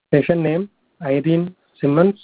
Patient name Irene Simmons,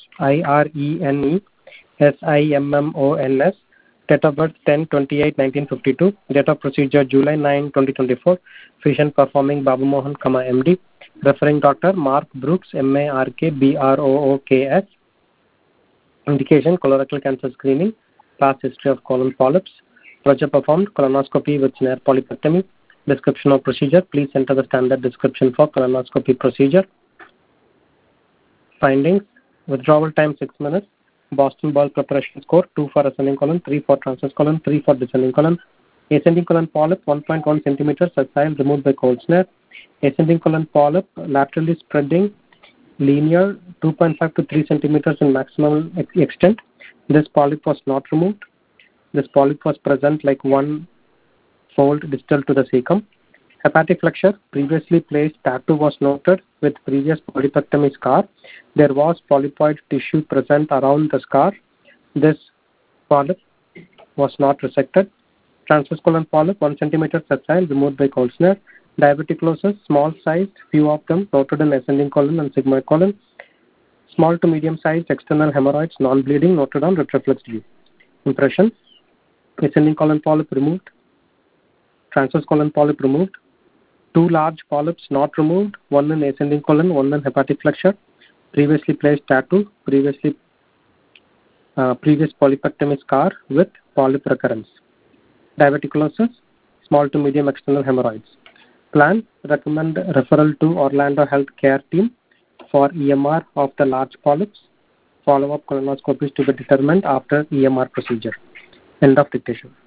IRENE SIMMONS. Date of birth 10/28/1952. Date of procedure July 9, 2024. Physician performing Babu Mohan, MD. Referring doctor Mark Brooks, MARKBROOKS. Indication colorectal cancer screening. Past history of colon polyps. Procedure performed colonoscopy with snare polypectomy. Description of procedure. Please enter the standard description for colonoscopy procedure. Findings: withdrawal time 6 minutes. Boston bowel preparation score 2 for ascending colon, 3 for transverse colon, 3 for descending colon. Ascending colon polyp 1.1 centimeters, sessile, removed by cold snare. Ascending colon polyp laterally spreading, linear, 2.5 to 3 centimeters in maximum extent. This polyp was not removed. This polyp was present like one fold distal to the cecum. Hepatic flexure, previously placed tattoo was noted with previous polypectomy scar. There was polypoid tissue present around the scar. This polyp was not resected. Transverse colon polyp 1 centimeter, sessile, removed by cold snare. Diverticulosis, small sized, few of them noted in ascending colon and sigmoid colon. Small to medium sized external hemorrhoids, non-bleeding, noted on retroflex view. Impression: ascending colon polyp removed. Transverse colon polyp removed. 2 large polyps not removed, one in ascending colon, one in hepatic flexure. Previously placed tattoo, previous polypectomy scar with polyp recurrence. Diverticulosis, small to medium external hemorrhoids. Plan: recommend referral to Orlando Health Care Team for EMR of the large polyps. Follow-up colonoscopies to be determined after EMR procedure. End of dictation.